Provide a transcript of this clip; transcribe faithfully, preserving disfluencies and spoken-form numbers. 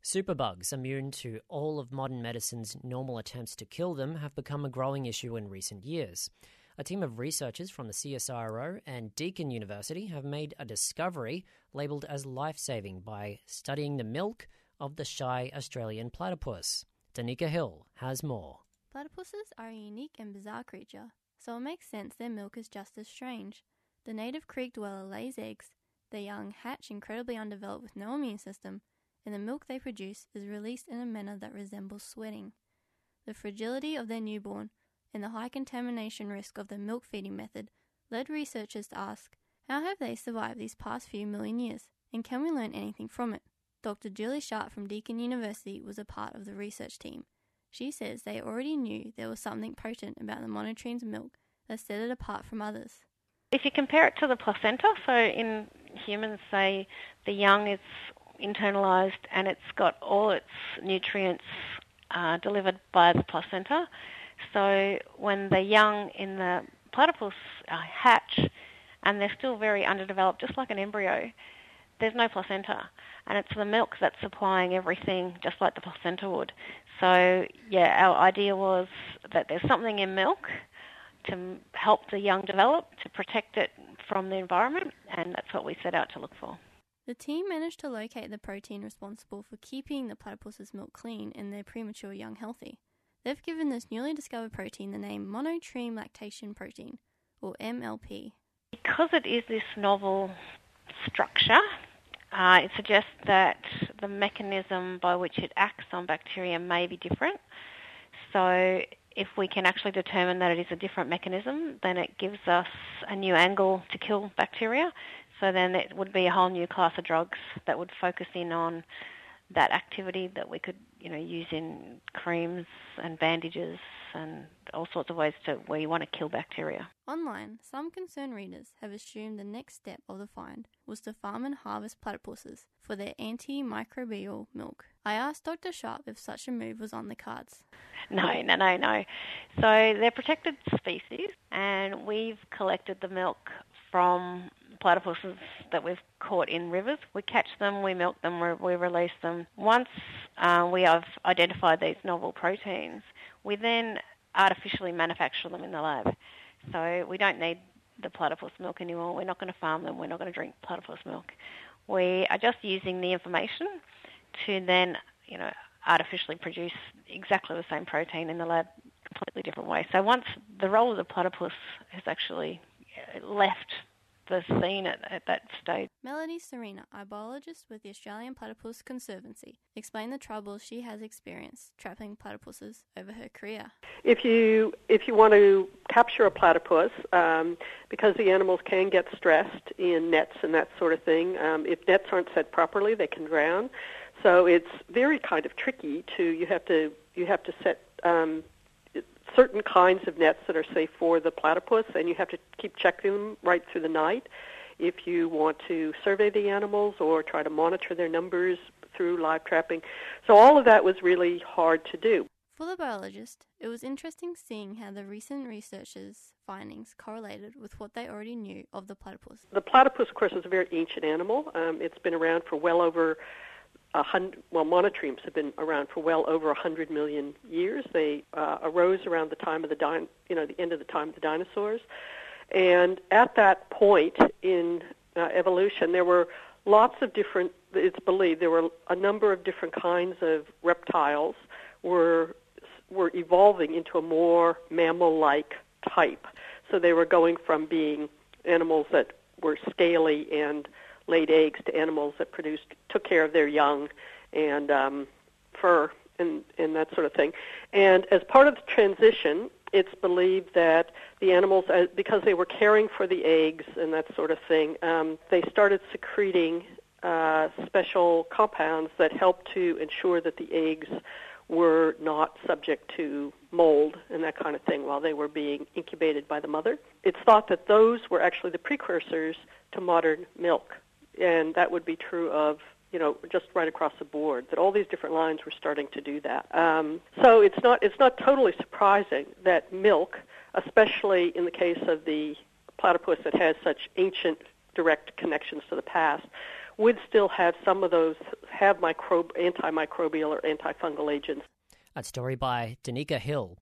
Superbugs, immune to all of modern medicine's normal attempts to kill them, have become a growing issue in recent years. A team of researchers from the C S I R O and Deakin University have made a discovery labelled as life-saving by studying the milk of the shy Australian platypus. Danica Hill has more. Platypuses are a unique and bizarre creature, so it makes sense their milk is just as strange. The native creek dweller lays eggs, their young hatch incredibly undeveloped with no immune system, and the milk they produce is released in a manner that resembles sweating. The fragility of their newborn and the high contamination risk of the milk feeding method led researchers to ask, how have they survived these past few million years, and can we learn anything from it? Doctor Julie Sharp from Deakin University was a part of the research team. She says they already knew there was something potent about the monotreme's milk that set it apart from others. If you compare it to the placenta, so in humans, say, the young is internalised and it's got all its nutrients uh, delivered by the placenta. So when the young in the platypus uh, hatch and they're still very underdeveloped, just like an embryo, there's no placenta. And it's the milk that's supplying everything, just like the placenta would. So, yeah, our idea was that there's something in milk to help the young develop, to protect it from the environment, and that's what we set out to look for. The team managed to locate the protein responsible for keeping the platypus's milk clean and their premature young healthy. They've given this newly discovered protein the name monotreme lactation protein, or M L P. Because it is this novel structure, uh, it suggests that the mechanism by which it acts on bacteria may be different. So if we can actually determine that it is a different mechanism, then it gives us a new angle to kill bacteria. So then it would be a whole new class of drugs that would focus in on that activity that we could, you know, use in creams and bandages and all sorts of ways to where you want to kill bacteria. Online, some concerned readers have assumed the next step of the find was to farm and harvest platypuses for their antimicrobial milk. I asked Doctor Sharp if such a move was on the cards. No, no, no, no. So they're protected species, and we've collected the milk from platypuses that we've caught in rivers. We catch them, we milk them, we release them. Once uh, we have identified these novel proteins, we then artificially manufacture them in the lab. So we don't need the platypus milk anymore. We're not going to farm them. We're not going to drink platypus milk. We are just using the information to then, you know, artificially produce exactly the same protein in the lab, completely different way. So once the role of the platypus has actually left the scene at, at that stage. Melody Serena, a biologist with the Australian Platypus Conservancy, explained the troubles she has experienced trapping platypuses over her career. If you if you want to capture a platypus, um, because the animals can get stressed in nets and that sort of thing, um, if nets aren't set properly, they can drown. So it's very kind of tricky to you have to you have to set um, certain kinds of nets that are safe for the platypus, and you have to keep checking them right through the night if you want to survey the animals or try to monitor their numbers through live trapping. So all of that was really hard to do. For the biologist, it was interesting seeing how the recent researchers' findings correlated with what they already knew of the platypus. The platypus, of course, is a very ancient animal. Um, it's been around for well over A hundred, well, monotremes have been around for well over a hundred million years. They uh, arose around the time of the din- you know, the end of the time of the dinosaurs, and at that point in uh, evolution, there were lots of different. It's believed there were a number of different kinds of reptiles were were evolving into a more mammal-like type. So they were going from being animals that were scaly and laid eggs to animals that produced, took care of their young and um, fur and, and that sort of thing. And as part of the transition, it's believed that the animals, uh, because they were caring for the eggs and that sort of thing, um, they started secreting uh, special compounds that helped to ensure that the eggs were not subject to mold and that kind of thing while they were being incubated by the mother. It's thought that those were actually the precursors to modern milk. And that would be true of, you know, just right across the board, that all these different lines were starting to do that. Um, so it's not it's not totally surprising that milk, especially in the case of the platypus that has such ancient direct connections to the past, would still have some of those, have microb, antimicrobial or antifungal agents. A story by Danica Hill.